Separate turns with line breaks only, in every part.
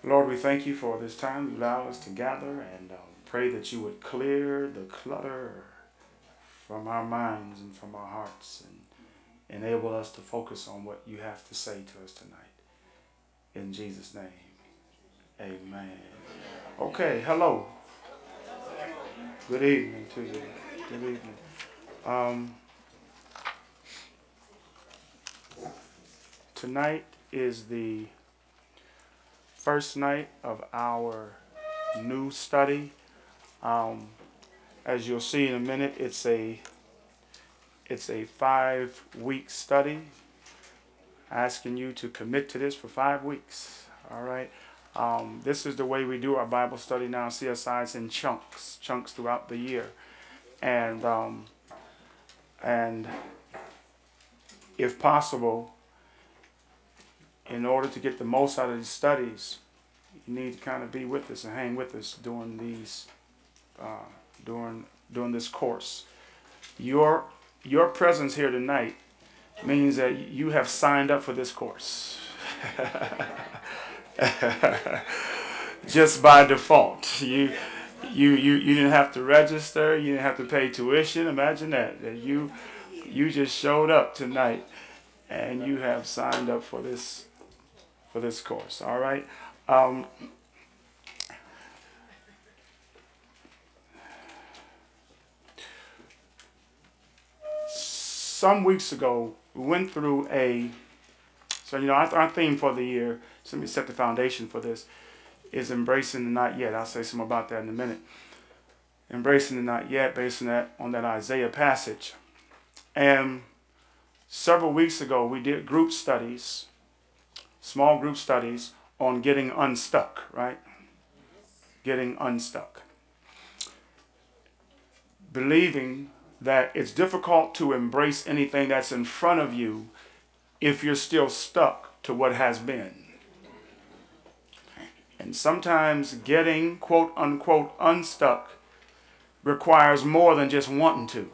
Lord, we thank you for this time you allow us to gather and pray that you would clear the clutter from our minds and from our hearts and enable us to focus on what you have to say to us tonight. In Jesus' name, amen. Okay, hello. Good evening to you. Good evening. Um, Tonight is the first night of our new study. Um, as you'll see in a minute, it's a 5-week study. Asking you to commit to this for 5 weeks. All right. This is the way we do our Bible study now. CSI is in chunks throughout the year, and if possible, in order to get the most out of these studies, you need to kind of be with us and hang with us during these during this course. Your presence here tonight means that you have signed up for this course. Just by default. You didn't have to register, you didn't have to pay tuition. Imagine that you just showed up tonight and you have signed up for this course. All right. Some weeks ago, we went through our theme for the year, so let me set the foundation for this, is embracing the not yet. I'll say some about that in a minute. Embracing the not yet, based on that Isaiah passage. And several weeks ago, we did group studies, small group studies, on getting unstuck, right? Getting unstuck. Believing that it's difficult to embrace anything that's in front of you if you're still stuck to what has been. And sometimes getting, quote unquote, unstuck requires more than just wanting to.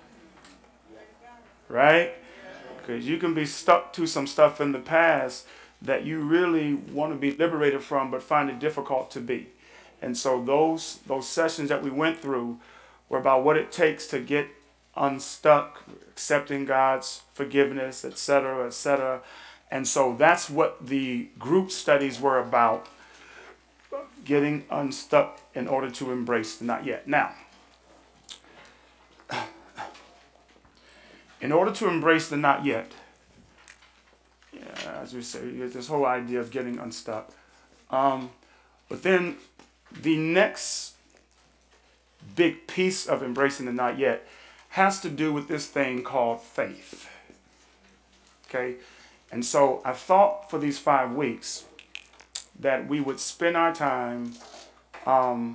Right? Because you can be stuck to some stuff in the past that you really want to be liberated from but find it difficult to be. And so those sessions that we went through were about what it takes to get unstuck, accepting God's forgiveness, etc., etc. And so that's what the group studies were about, getting unstuck in order to embrace the not yet. Now, in order to embrace the not yet, as we say, this whole idea of getting unstuck. But then the next big piece of embracing the not yet has to do with this thing called faith. Okay? And so I thought for these 5 weeks that we would spend our time kind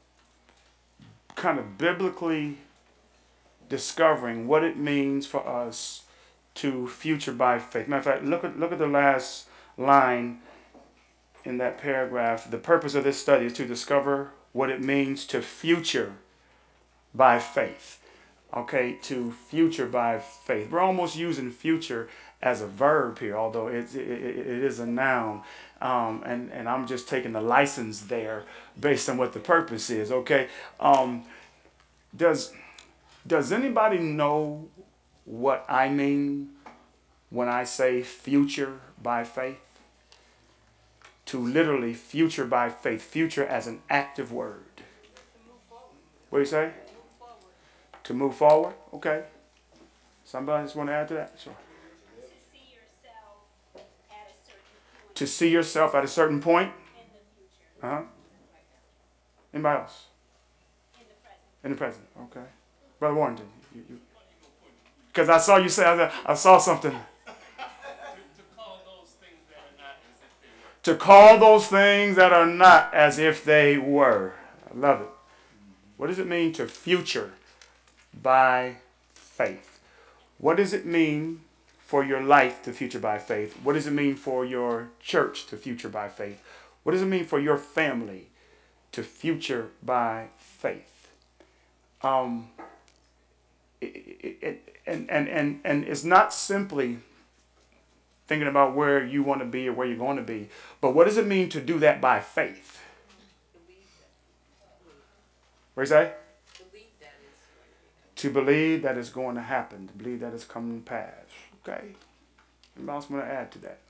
of biblically discovering what it means for us to future by faith. Matter of fact, look at the last line in that paragraph. The purpose of this study is to discover what it means to future by faith. Okay, to future by faith. We're almost using future as a verb here, although it is a noun. And I'm just taking the license there based on what the purpose is. Okay. Does anybody know what I mean when I say future by faith? To literally future by faith. Future as an active word. What do you say? To move forward? Okay. Somebody just want to add to that? Sure. To see yourself at a certain point? Uh-huh. Anybody else? In the present. Okay. Brother Warrington, because I saw you say, I saw something. To call those things that are not as if they were. I love it. What does it mean to future by faith? What does it mean for your life to future by faith? What does it mean for your church to future by faith? What does it mean for your family to future by faith? And it's not simply thinking about where you want to be or where you're going to be. But what does it mean to do that by faith? What do you say? To believe that it's going to happen. To believe that it's coming to pass. Okay? Anybody else want to add to that?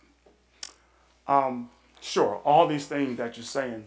Sure, all these things that you're saying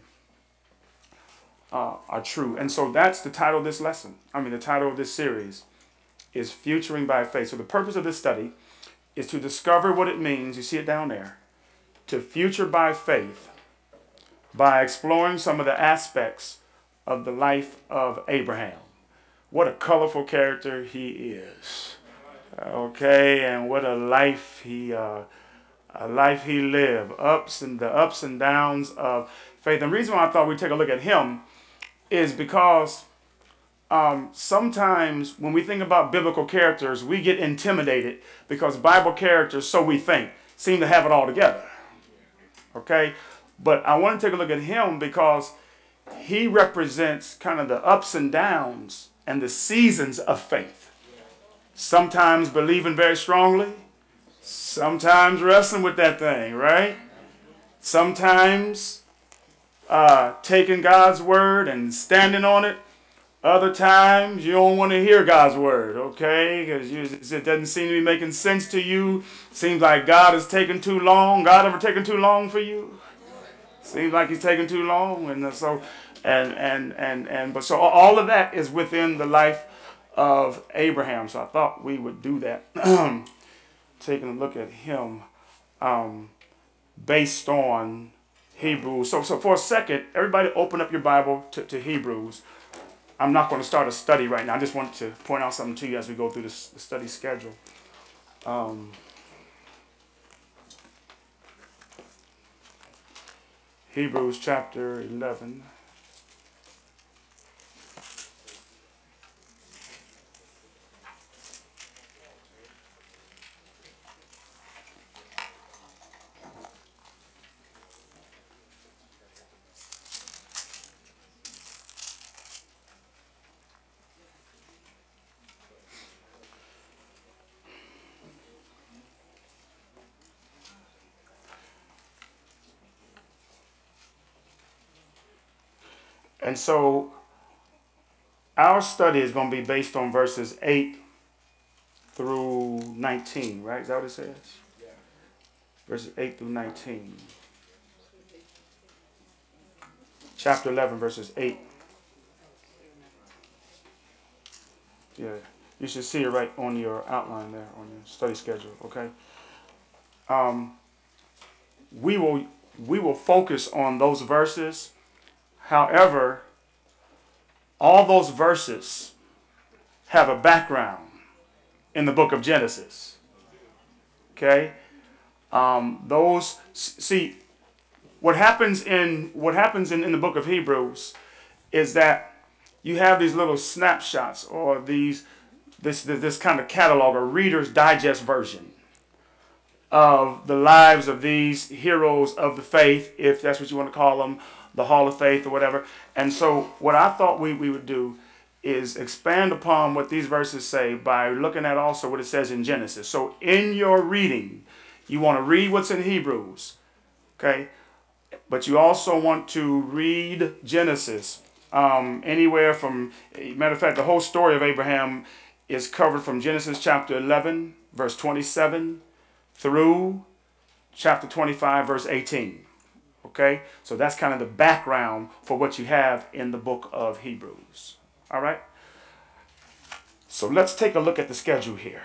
are true. And so that's the title of this lesson. The title of this series is Futuring by Faith. So the purpose of this study is to discover what it means, you see it down there, to future by faith by exploring some of the aspects of the life of Abraham. What a colorful character he is. Okay, and what a life he lived. The ups and downs of faith. And the reason why I thought we'd take a look at him is because sometimes when we think about biblical characters, we get intimidated because Bible characters, so we think, seem to have it all together. Okay? But I want to take a look at him because he represents kind of the ups and downs and the seasons of faith. Sometimes believing very strongly, sometimes wrestling with that thing, right? Sometimes taking God's word and standing on it. Other times you don't want to hear God's word, okay? Because it doesn't seem to be making sense to you. Seems like God is taking too long. God ever taken too long for you? Seems like he's taking too long. And so all of that is within the life of Abraham. So I thought we would do that. Taking a look at him based on Hebrews. So for a second, everybody open up your Bible to Hebrews. I'm not going to start a study right now. I just want to point out something to you as we go through the study schedule. Hebrews chapter 11. And so our study is going to be based on verses 8 through 19, right? Is that what it says? Yeah. Verses 8 through 19. Chapter 11, verses 8. Yeah, you should see it right on your outline there, on your study schedule, okay? We will focus on those verses. However, all those verses have a background in the book of Genesis. Okay? What happens in the book of Hebrews is that you have these little snapshots or this kind of catalog, a Reader's Digest version of the lives of these heroes of the faith, if that's what you want to call them, the Hall of Faith or whatever. And so what I thought we would do is expand upon what these verses say by looking at also what it says in Genesis. So in your reading, you want to read what's in Hebrews, okay? But you also want to read Genesis. Anywhere from, matter of fact, the whole story of Abraham is covered from Genesis chapter 11, verse 27, through chapter 25, verse 18. Okay, so that's kind of the background for what you have in the book of Hebrews. All right, so let's take a look at the schedule here.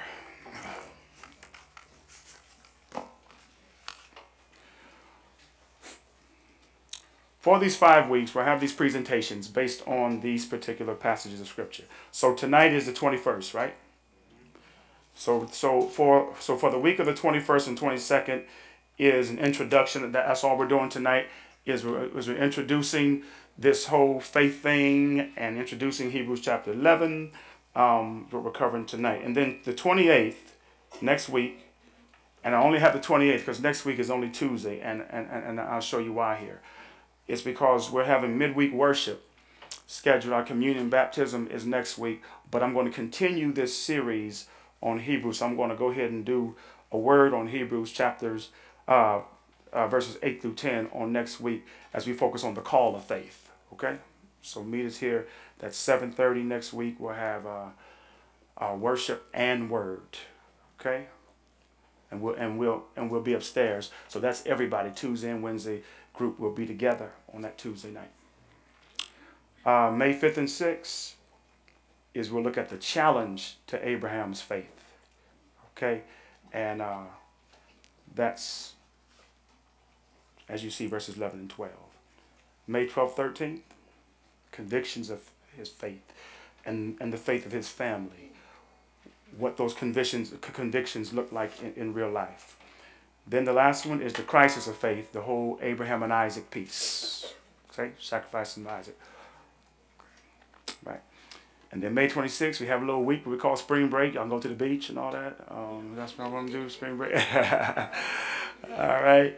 For these 5 weeks, we'll have these presentations based on these particular passages of Scripture. So tonight is the 21st, right? So for the week of the 21st and 22nd, is an introduction. That's all we're doing tonight. We're introducing this whole faith thing and introducing Hebrews chapter 11. What we're covering tonight, and then the 28th next week, and I only have the 28th because next week is only Tuesday, and I'll show you why here. It's because we're having midweek worship scheduled. Our communion baptism is next week, but I'm going to continue this series on Hebrews. So I'm going to go ahead and do a word on Hebrews chapters verses 8 through 10 on next week as we focus on the call of faith. Okay, so meet us here. That's 7:30 next week. We'll have worship and word. Okay, and we'll be upstairs. So that's everybody. Tuesday and Wednesday group will be together on that Tuesday night. May 5th and 6th is we'll look at the challenge to Abraham's faith. Okay, and that's, as you see, verses 11 and 12. May 12th, 13th, convictions of his faith and the faith of his family. What those convictions look like in real life. Then the last one is the crisis of faith, the whole Abraham and Isaac piece. Okay, sacrificing Isaac. Right. And then May 26th, we have a little week we call spring break. Y'all go to the beach and all that. That's what I want to do, spring break. All right.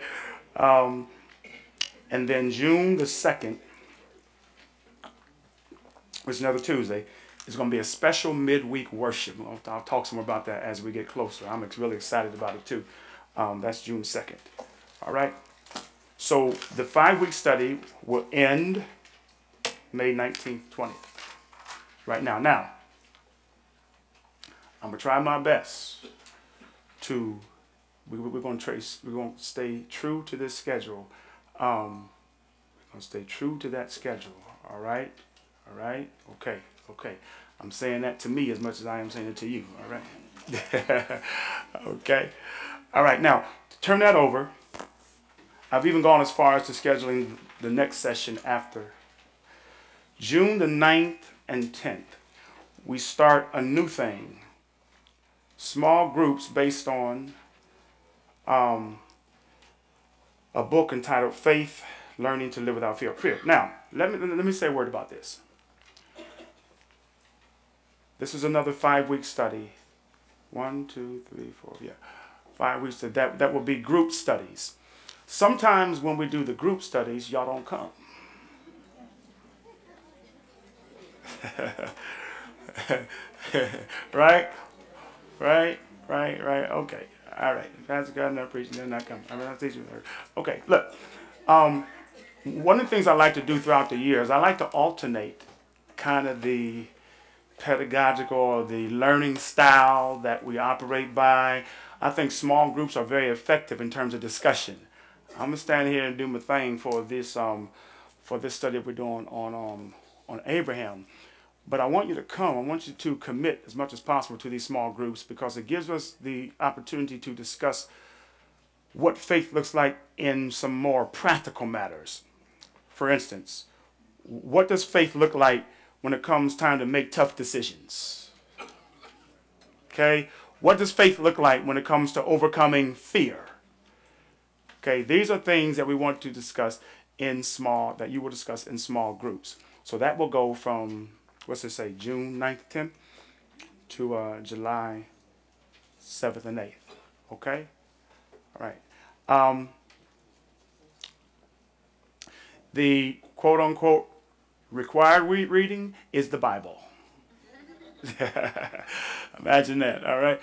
And then June the 2nd, which is another Tuesday, is going to be a special midweek worship. I'll talk some more about that as we get closer. I'm really excited about it too. That's June 2nd. All right. So the 5-week study will end May 19th, 20th. Right now. Now, I'm going to try my best to, we're going to stay true to this schedule. We're going to stay true to that schedule. All right? All right? Okay. Okay. I'm saying that to me as much as I am saying it to you. All right? Okay. All right. Now, to turn that over, I've even gone as far as to scheduling the next session after. June the 9th and 10th, we start a new thing. Small groups based on a book entitled Faith, Learning to Live Without Fear. Now, let me say a word about this. This is another 5-week study. 1, 2, 3, 4, 5 weeks. That will be group studies. Sometimes when we do the group studies, y'all don't come. Right? Okay. All right. Pastor God not preaching, they're not coming. I'm not teaching. Okay, look. One of the things I like to do throughout the year is I like to alternate kind of the pedagogical or the learning style that we operate by. I think small groups are very effective in terms of discussion. I'm gonna stand here and do my thing for this study we're doing on Abraham. But I want you to come. I want you to commit as much as possible to these small groups because it gives us the opportunity to discuss what faith looks like in some more practical matters. For instance, what does faith look like when it comes time to make tough decisions? Okay? What does faith look like when it comes to overcoming fear? Okay, these are things that we want to discuss that you will discuss in small groups. So that will go from, what's it say, June 9th, 10th to July 7th and 8th. Okay? All right. The quote-unquote required reading is the Bible. Imagine that, all right?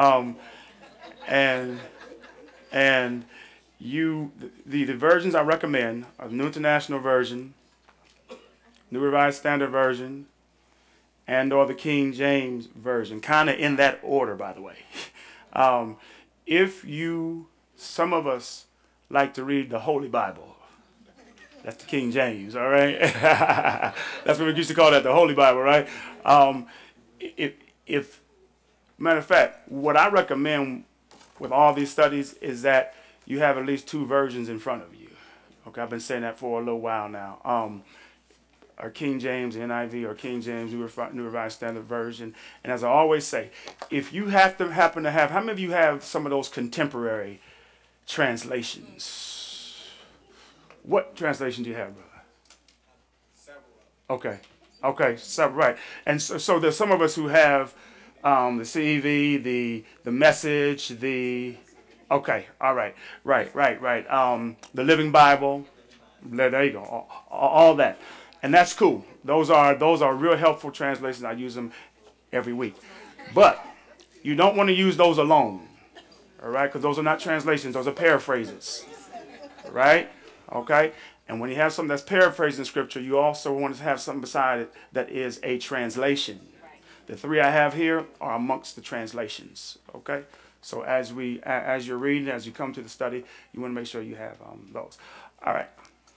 And the versions I recommend are the New International Version, New Revised Standard Version, and or the King James Version, kind of in that order, by the way. Some of us like to read the Holy Bible. That's the King James, all right? That's what we used to call that, the Holy Bible, right? Matter of fact, what I recommend with all these studies is that you have at least 2 versions in front of you. Okay, I've been saying that for a little while now. Or King James, NIV, or King James, New Revised Standard Version. And as I always say, if you happen to have, how many of you have some of those contemporary translations? What translation do you have, brother? Several. Okay, several, right. And so there's some of us who have the CEV, the Message, okay, all right, right. The Living Bible, there you go, all that. And that's cool. Those are real helpful translations. I use them every week. But you don't want to use those alone. All right, because those are not translations; those are paraphrases. Right? Okay. And when you have something that's paraphrasing scripture, you also want to have something beside it that is a translation. The three I have here are amongst the translations. Okay. So as you're reading, as you come to the study, you want to make sure you have those. All right.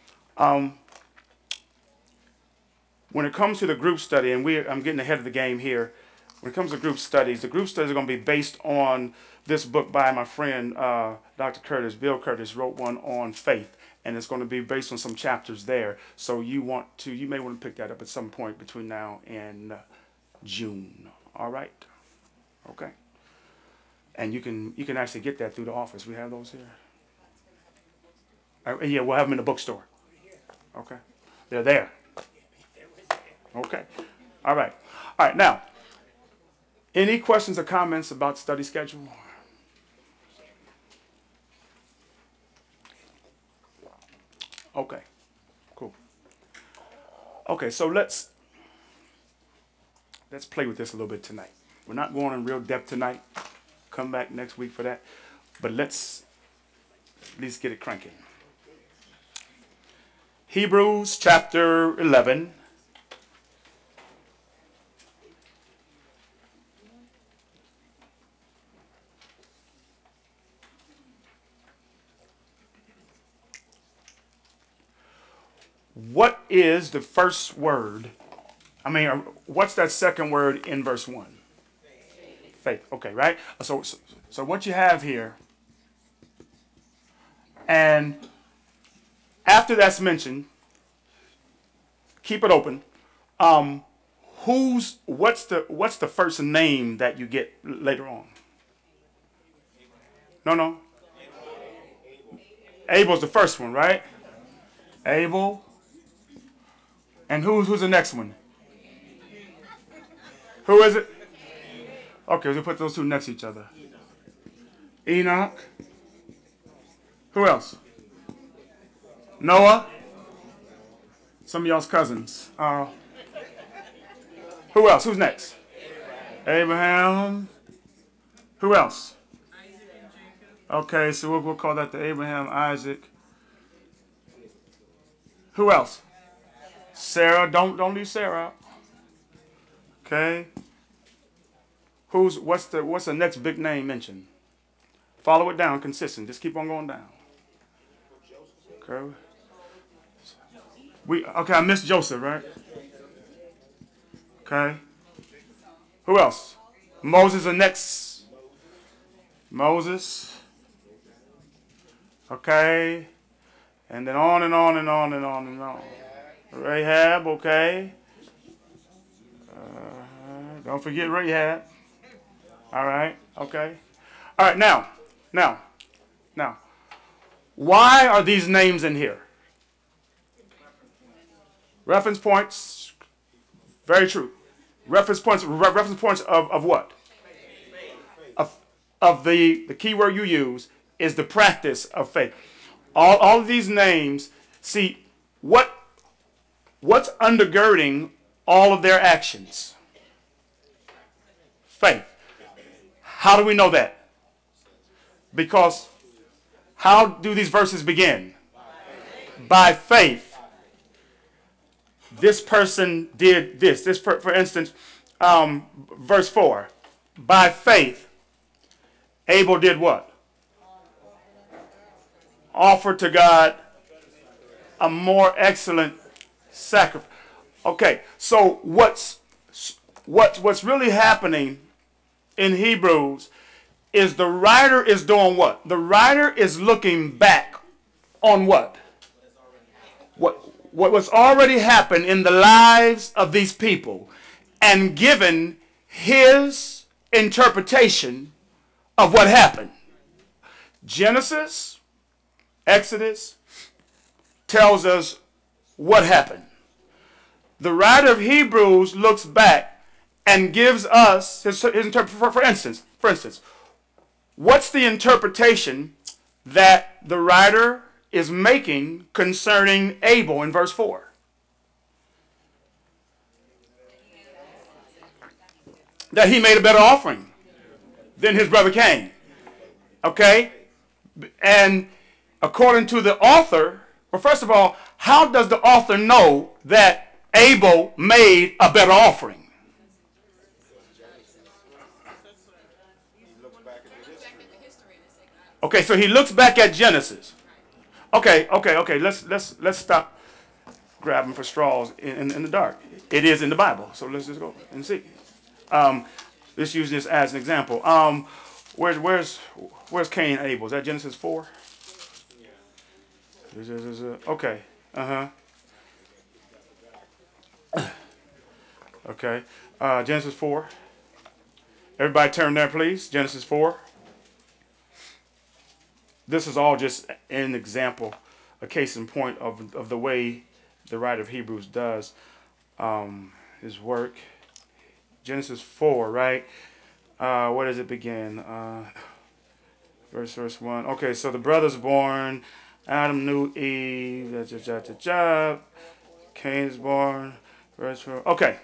When it comes to the group study, and I'm getting ahead of the game here. When it comes to group studies, the group studies are going to be based on this book by my friend Dr. Curtis. Bill Curtis wrote one on faith, and it's going to be based on some chapters there. So you may want to pick that up at some point between now and June. All right. Okay. And you can actually get that through the office. We have those here. Yeah, we'll have them in the bookstore. Okay. They're there. Okay. All right. All right. Now, any questions or comments about study schedule? Okay. Cool. Okay, so let's play with this a little bit tonight. We're not going in real depth tonight. Come back next week for that. But let's at least get it cranking. Hebrews chapter 11. What is the first word? What's that second word in verse 1? Faith. Okay, right? So what you have here, and after that's mentioned, keep it open. What's the first name that you get later on? No. Abel's the first one, right? Abel. And who's the next one? Who is it? Okay, we'll put those two next to each other. Enoch. Who else? Noah. Some of y'all's cousins. Who else? Who's next? Abraham. Who else? Okay, so we'll call that the Abraham, Isaac. Who else? Sarah. Don't leave Sarah out. Okay. What's the next big name mentioned? Follow it down, consistent. Just keep on going down. Okay. I missed Joseph, right? Okay. Who else? Moses the next. Moses. Okay. And then on and on and on and on and on. Rahab, okay. Don't forget Rahab. All right, okay. All right, now. Why are these names in here? Reference points. Very true. Reference points of what? Of the key word you use is the practice of faith. All of these names, see, what's undergirding all of their actions? Faith. How do we know that? Because how do these verses begin? By faith. This person did this. This, for instance, verse 4. By faith, Abel did what? Offered to God a more excellent sacrifice. Okay, so what's really happening in Hebrews is the writer is doing what? The writer is looking back on what? What's already happened in the lives of these people and given his interpretation of what happened. Genesis, Exodus tells us what happened. The writer of Hebrews looks back and gives us his interpretation. For instance, what's the interpretation that the writer is making concerning Abel in verse 4? That he made a better offering than his brother Cain. Okay? And according to the author, well, first of all, how does the author know that Abel made a better offering? Okay, so he looks back at Genesis. Okay. Let's stop grabbing for straws in the dark. It is in the Bible, so let's just go and see. Let's use this as an example. Where's Cain and Abel? Is that Genesis 4? Okay. Okay. Genesis 4. Everybody turn there, please. Genesis 4. This is all just an example, a case in point of the way the writer of Hebrews does his work. Genesis 4, right? Where does it begin? Verse 1. Okay, so the brothers born. Adam knew Eve. Cain is born. Verse 4. Okay.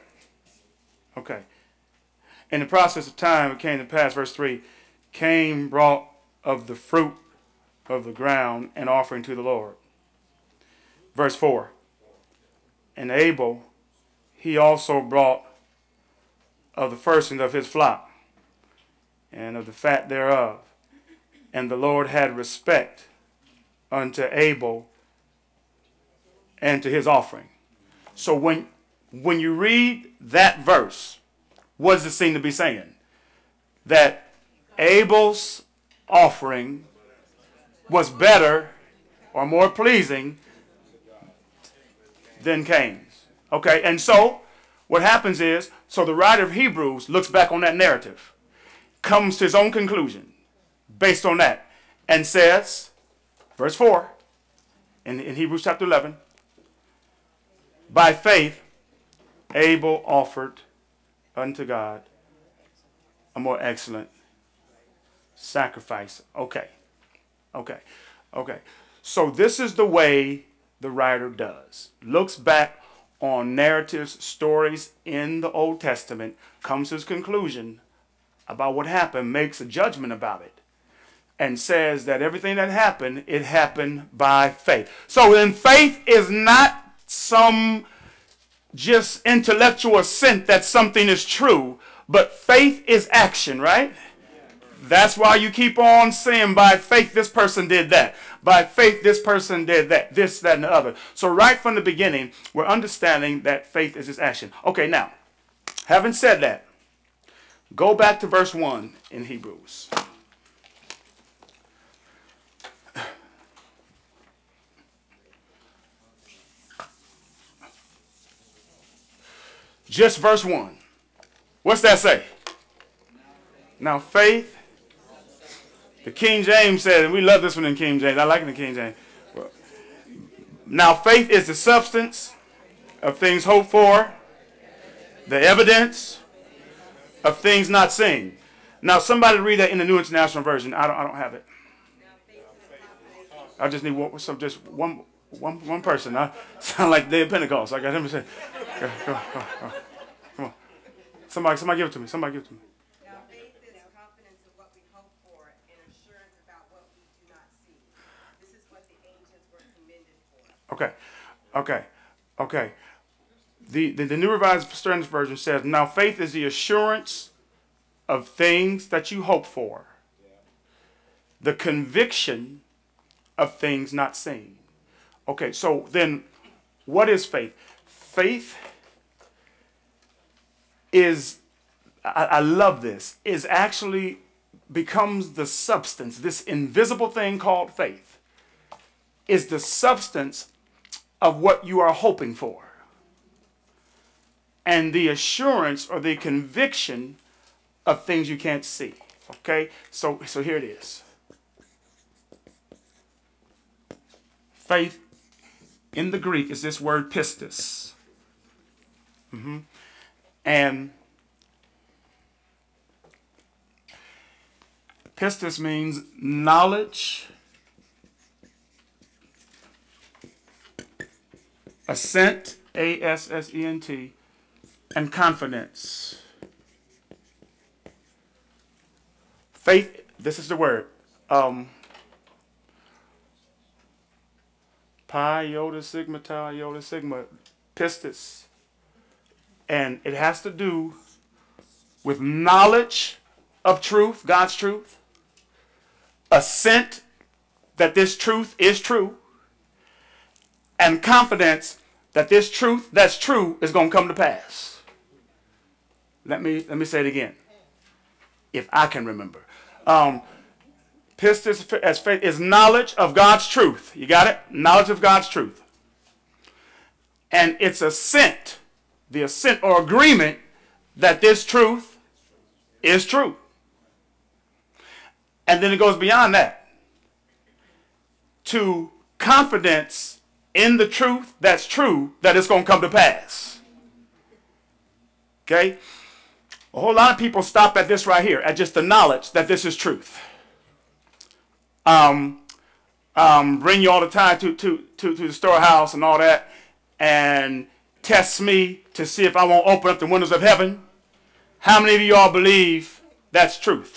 In the process of time, it came to pass, verse 3, Cain brought of the fruit of the ground an offering to the Lord. Verse 4, and Abel, he also brought of the firstlings of his flock and of the fat thereof. And the Lord had respect unto Abel and to his offering. So when you read that verse, what does it seem to be saying? That Abel's offering was better or more pleasing than Cain's. Okay, and so what happens is, so the writer of Hebrews looks back on that narrative, comes to his own conclusion based on that, and says, verse 4, in Hebrews chapter 11, by faith Abel offered unto God a more excellent sacrifice. Okay. So this is the way the writer does. Looks back on narratives, stories in the Old Testament, comes to his conclusion about what happened, makes a judgment about it, and says that everything that happened, it happened by faith. So then faith is not some just intellectual assent that something is true, but faith is action, right? That's why you keep on saying, by faith this person did that. By faith this person did that, this, that, and the other. So right from the beginning, we're understanding that faith is this action. Okay, now, having said that, go back to verse 1 in Hebrews. Just verse 1. What's that say? Now faith, the King James said, and we love this one in King James. I like it in King James. Now faith is the substance of things hoped for, the evidence of things not seen. Now somebody read that in the New International Version. I don't have it. I just need one person. I sound like the day of Pentecost. I got him to say, go. Come on. Somebody give it to me. Somebody give it to me.
Now faith is confidence of what we hope for and assurance about what we do not see. This is what the ancients were commended for.
Okay. The New Revised Standard Version says, now faith is the assurance of things that you hope for, the conviction of things not seen. Okay, so then what is faith? Faith is, I love this, is actually becomes the substance. This invisible thing called faith is the substance of what you are hoping for, and the assurance or the conviction of things you can't see. Okay, so here it is. Faith in the Greek is this word pistis. And pistis means knowledge, assent, A-S-S-E-N-T, and confidence. Faith, this is the word, Pi, iota, sigma, tau, iota, sigma, pistis. And it has to do with knowledge of truth, God's truth, assent that this truth is true, and confidence that this truth that's true is going to come to pass. Let me say it again, if I can remember. Pistis as faith is knowledge of God's truth. You got it? Knowledge of God's truth. And it's assent, the assent or agreement that this truth is true. And then it goes beyond that to confidence in the truth that's true, that it's going to come to pass. Okay? A whole lot of people stop at this right here, at just the knowledge that this is truth. Bring you all the time to the storehouse and all that, and test me to see if I won't open up the windows of heaven. How many of you all believe that's truth?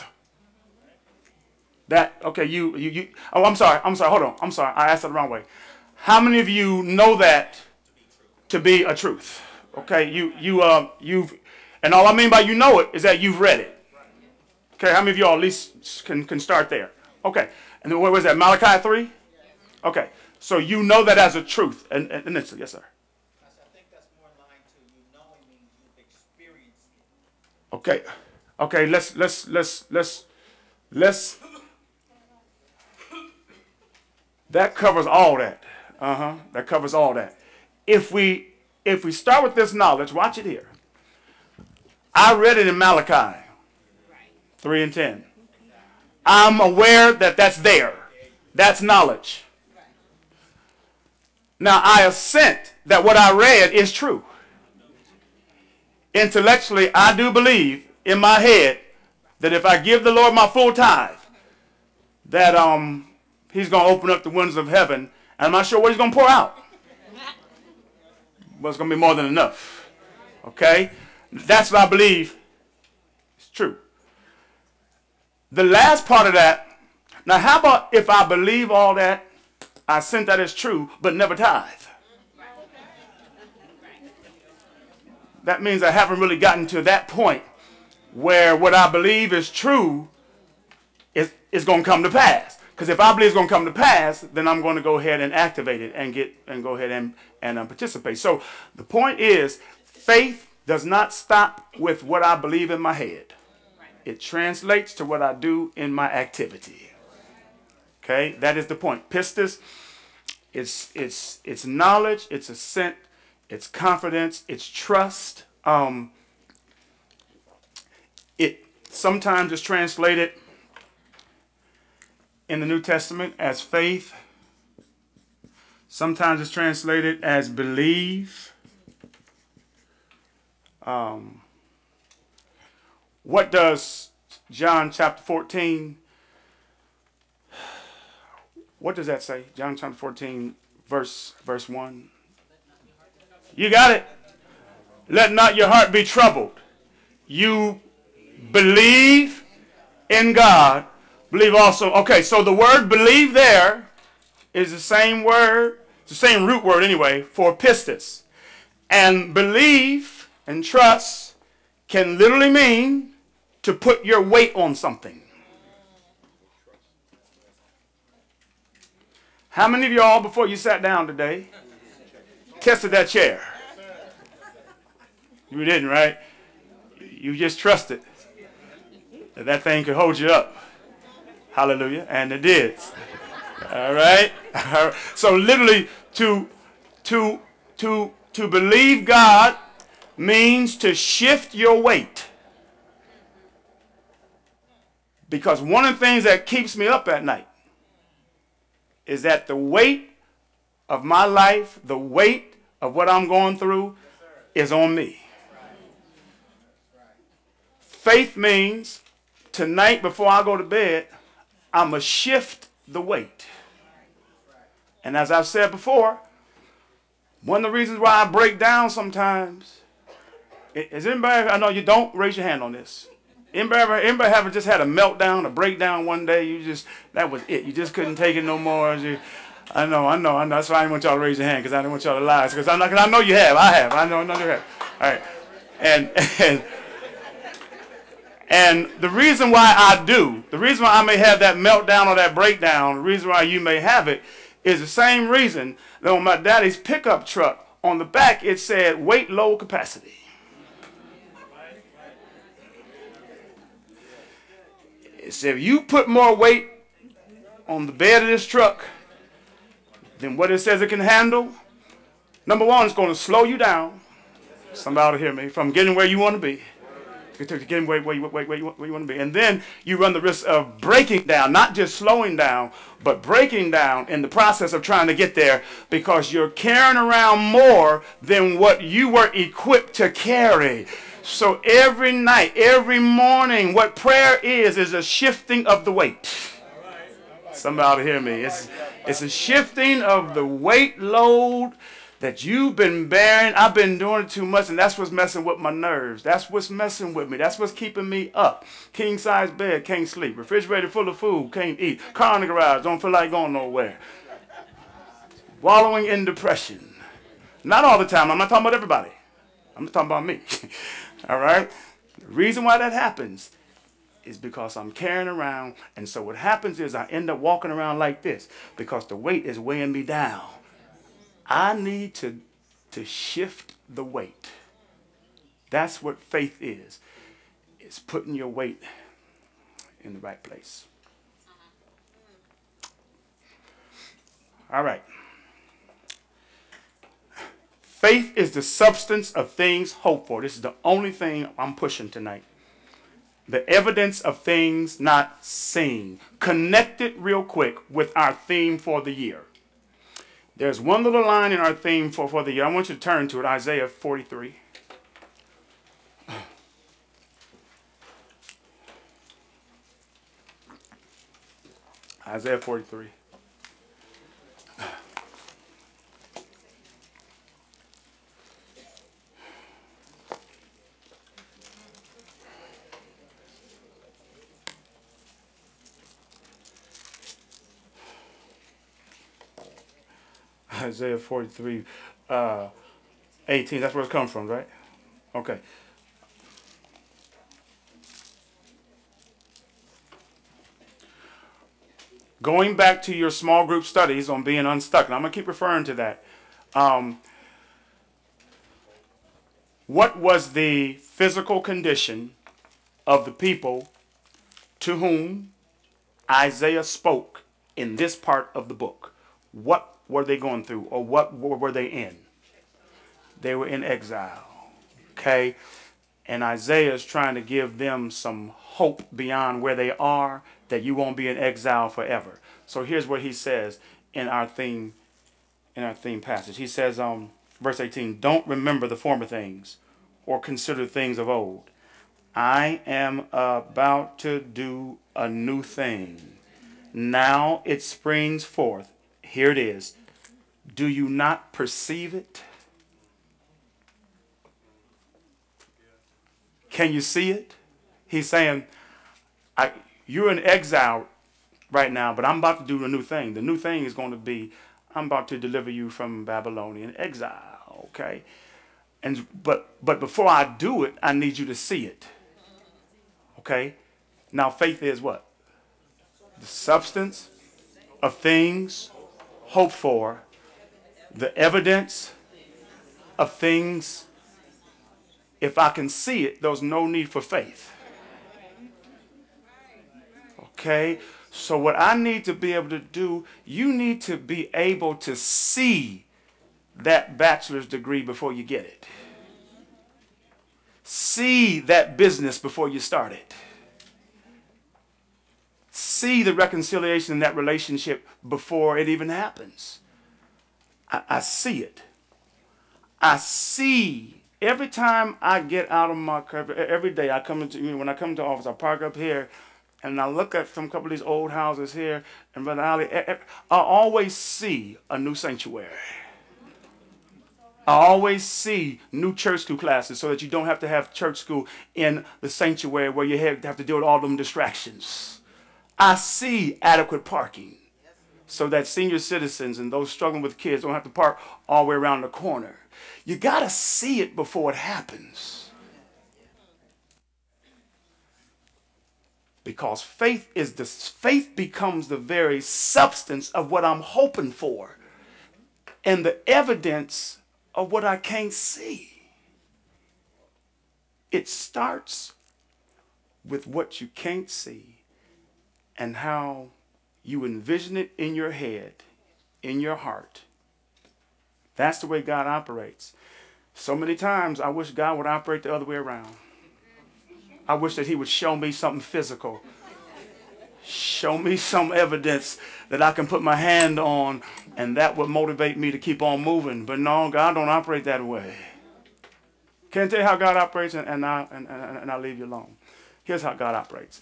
That, okay, oh, I'm sorry, hold on, I'm sorry, I asked it the wrong way. How many of you know that to be a truth? Okay, you've, and all I mean by you know it is that you've read it. Okay, how many of you all at least can start there? Okay, and then what was that, Malachi 3? Okay, so you know that as a truth, and it's, yes, sir.
I think that's more in line to you knowing means you've experienced it.
Okay, let's that covers all that. That covers all that. If we start with this knowledge, watch it here. I read it in Malachi 3 and 10. I'm aware that that's there. That's knowledge. Now I assent that what I read is true. Intellectually, I do believe in my head that if I give the Lord my full tithe, that he's going to open up the windows of heaven, and I'm not sure what he's going to pour out. But it's going to be more than enough. Okay? That's what I believe is true. The last part of that, now how about if I believe all that, I assent that is true, but never tithe? That means I haven't really gotten to that point where what I believe is true is going to come to pass. Because if I believe it's going to come to pass, then I'm going to go ahead and activate it and go ahead and participate. So the point is, faith does not stop with what I believe in my head. It translates to what I do in my activity. Okay, that is the point. Pistis, it's knowledge, it's assent, it's confidence, it's trust. It sometimes is translated in the New Testament as faith. Sometimes it's translated as believe. What does John chapter 14, what does that say? John chapter 14, verse 1. You got it? Let not your heart be troubled. You believe in God. Believe also. Okay, so the word believe there is the same word, it's the same root word anyway, for pistis. And believe and trust can literally mean to put your weight on something. How many of y'all, before you sat down today, tested that chair? You didn't, right? You just trusted that that thing could hold you up. Hallelujah. And it did. All right. So literally to believe God means to shift your weight. Because one of the things that keeps me up at night is that the weight of my life, the weight of what I'm going through is on me. Faith means tonight before I go to bed, I'm going to shift the weight. And as I've said before, one of the reasons why I break down sometimes, is anybody, I know you don't raise your hand on this. Anybody ever just had a meltdown, a breakdown one day? That was it. You just couldn't take it no more. I know. That's why I didn't want y'all to raise your hand, because I didn't want y'all to lie. Because I know you have. I have. I know you have. All right. And the reason why the reason why I may have that meltdown or that breakdown, the reason why you may have it, is the same reason that on my daddy's pickup truck, on the back it said weight low capacity. It said if you put more weight on the bed of this truck than what it says it can handle, number one, it's going to slow you down. Somebody hear me, from getting where you want to be. Getting where you want to be. And then you run the risk of breaking down, not just slowing down, but breaking down in the process of trying to get there, because you're carrying around more than what you were equipped to carry. So every night, every morning, what prayer is a shifting of the weight. Somebody hear me. It's a shifting of the weight load that you've been bearing. I've been doing it too much, and that's what's messing with my nerves. That's what's messing with me. That's what's keeping me up. King size bed, can't sleep. Refrigerator full of food, can't eat. Car in the garage, don't feel like going nowhere. Wallowing in depression. Not all the time. I'm not talking about everybody. I'm just talking about me. All right? The reason why that happens is because I'm carrying around, and so what happens is I end up walking around like this because the weight is weighing me down. I need to shift the weight. That's what faith is. It's putting your weight in the right place. All right. Faith is the substance of things hoped for. This is the only thing I'm pushing tonight. The evidence of things not seen. Connected real quick with our theme for the year. There's one little line in our theme for the year. I want you to turn to it, Isaiah 43. Isaiah 43. Isaiah 43, 18. That's where it comes from, right? Okay. Going back to your small group studies on being unstuck, and I'm going to keep referring to that. What was the physical condition of the people to whom Isaiah spoke in this part of the book? What were they going through, or what were they in? They were in exile. Okay? And Isaiah is trying to give them some hope beyond where they are, that you won't be in exile forever. So here's what he says in our theme passage. He says, verse 18, don't remember the former things or consider things of old. I am about to do a new thing. Now it springs forth. Here it is. Do you not perceive it? Can you see it? He's saying, you're in exile right now, but I'm about to do a new thing. The new thing is going to be, I'm about to deliver you from Babylonian exile, okay? But before I do it, I need you to see it, okay? Now, faith is what? The substance of things hoped for, the evidence of things. If I can see it, there's no need for faith. Okay? So what I need to be able to do, you need to be able to see that bachelor's degree before you get it. See that business before you start it. See the reconciliation in that relationship before it even happens. I see it. I see every time I get out of my car, every day I come into, when I come to office, I park up here and I look at some couple of these old houses here, and Brother Ali, I always see a new sanctuary. I always see new church school classes so that you don't have to have church school in the sanctuary where you have to deal with all them distractions. I see adequate parking so that senior citizens and those struggling with kids don't have to park all the way around the corner. You got to see it before it happens. Because faith becomes the very substance of what I'm hoping for and the evidence of what I can't see. It starts with what you can't see and how you envision it in your head, in your heart. That's the way God operates. So many times I wish God would operate the other way around. I wish that he would show me something physical. Show me some evidence that I can put my hand on, and that would motivate me to keep on moving. But no, God don't operate that way. Can't tell you how God operates, and I'll leave you alone. Here's how God operates.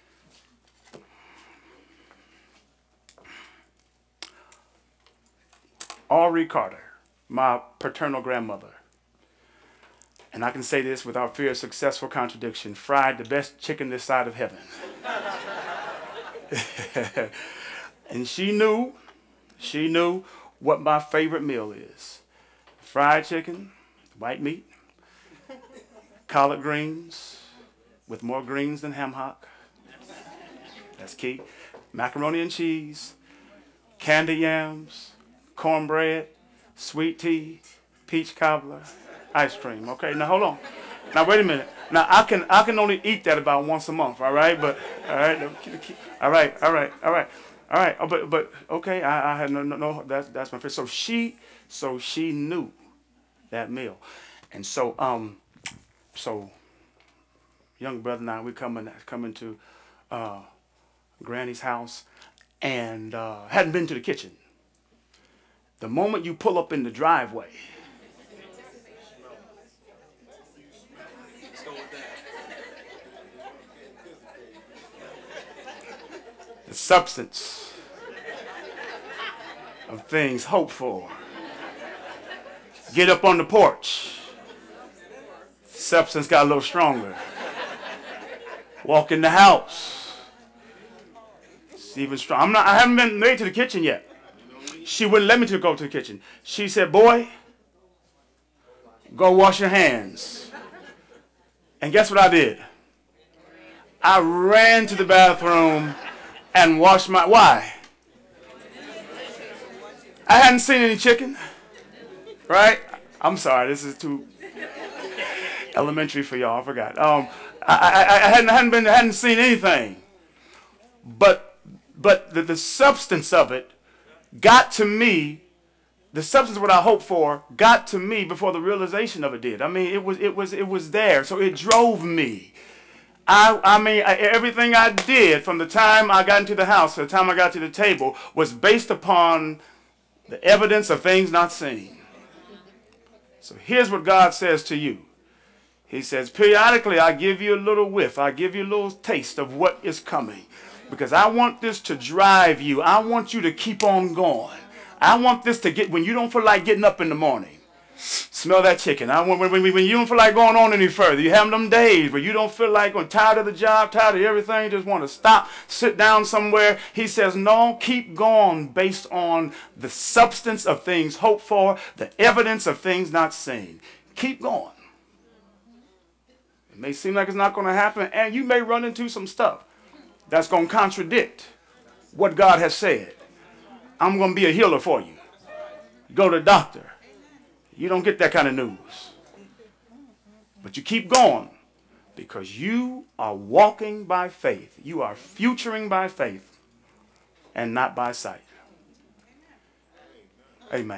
Henri Carter, my paternal grandmother, and I can say this without fear of successful contradiction, fried the best chicken this side of heaven. And she knew what my favorite meal is. Fried chicken, white meat, collard greens with more greens than ham hock. That's key. Macaroni and cheese, candy yams, cornbread, sweet tea, peach cobbler, ice cream. Okay, now hold on. Now wait a minute. Now I can only eat that about once a month. All right, but all right. But okay, I had no. That's my favorite. So she knew that meal, and so young brother and I, we coming to Granny's house, and hadn't been to the kitchen. The moment you pull up in the driveway, the substance of things hoped for. Get up on the porch. Substance got a little stronger. Walk in the house. It's even strong. I haven't been made to the kitchen yet. She wouldn't let me to go to the kitchen. She said, "Boy, go wash your hands." And guess what I did? I ran to the bathroom and washed my... Why? I hadn't seen any chicken. Right? I'm sorry, this is too elementary for y'all. I forgot. I hadn't seen anything. But the substance of it got to me. The substance of what I hoped for got to me before the realization of it did. I mean, it was there, so it drove me. Everything I did from the time I got into the house to the time I got to the table was based upon the evidence of things not seen. So here's what God says to you. He says, periodically I give you a little whiff. I give you a little taste of what is coming. Because I want this to drive you. I want you to keep on going. I want this to get, when you don't feel like getting up in the morning, smell that chicken. When you don't feel like going on any further, you have them days where you don't feel like, I'm tired of the job, tired of everything, just want to stop, sit down somewhere. He says, no, keep going based on the substance of things hoped for, the evidence of things not seen. Keep going. It may seem like it's not going to happen, and you may run into some stuff that's going to contradict what God has said. I'm going to be a healer for you. Go to the doctor. You don't get that kind of news. But you keep going because you are walking by faith. You are futuring by faith and not by sight. Amen.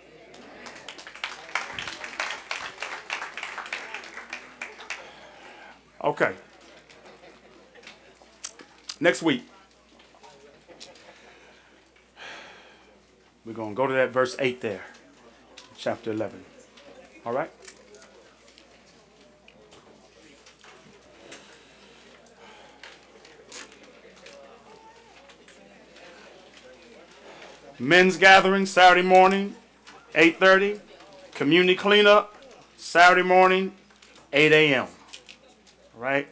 Okay. Next week, we're going to go to that verse 8 there. Chapter 11. All right? Men's gathering Saturday morning, 8:30. Community cleanup, Saturday morning, 8 a.m. Right?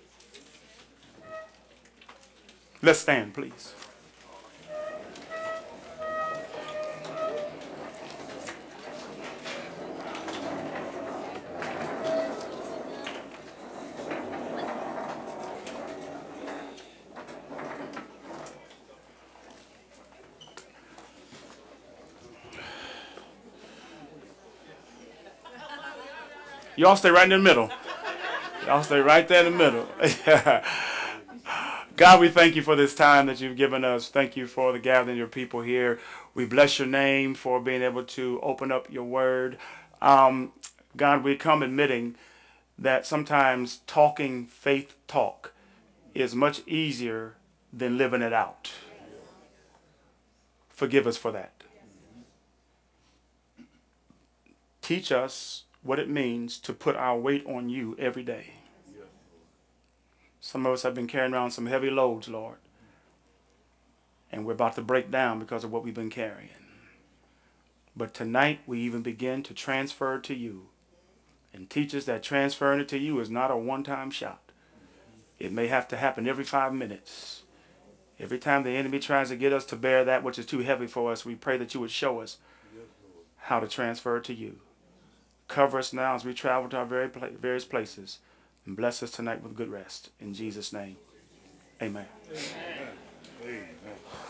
Let's stand, please. Y'all stay right in the middle. Y'all stay right there in the middle. God, we thank you for this time that you've given us. Thank you for the gathering of your people here. We bless your name for being able to open up your word. God, we come admitting that sometimes talking faith talk is much easier than living it out. Forgive us for that. Teach us what it means to put our weight on you every day. Some of us have been carrying around some heavy loads, Lord. And we're about to break down because of what we've been carrying. But tonight we even begin to transfer it to you. And teach us that transferring it to you is not a one-time shot. It may have to happen every 5 minutes. Every time the enemy tries to get us to bear that which is too heavy for us, we pray that you would show us how to transfer it to you. Cover us now as we travel to our various places. And bless us tonight with good rest. In Jesus' name, amen. Amen. Amen.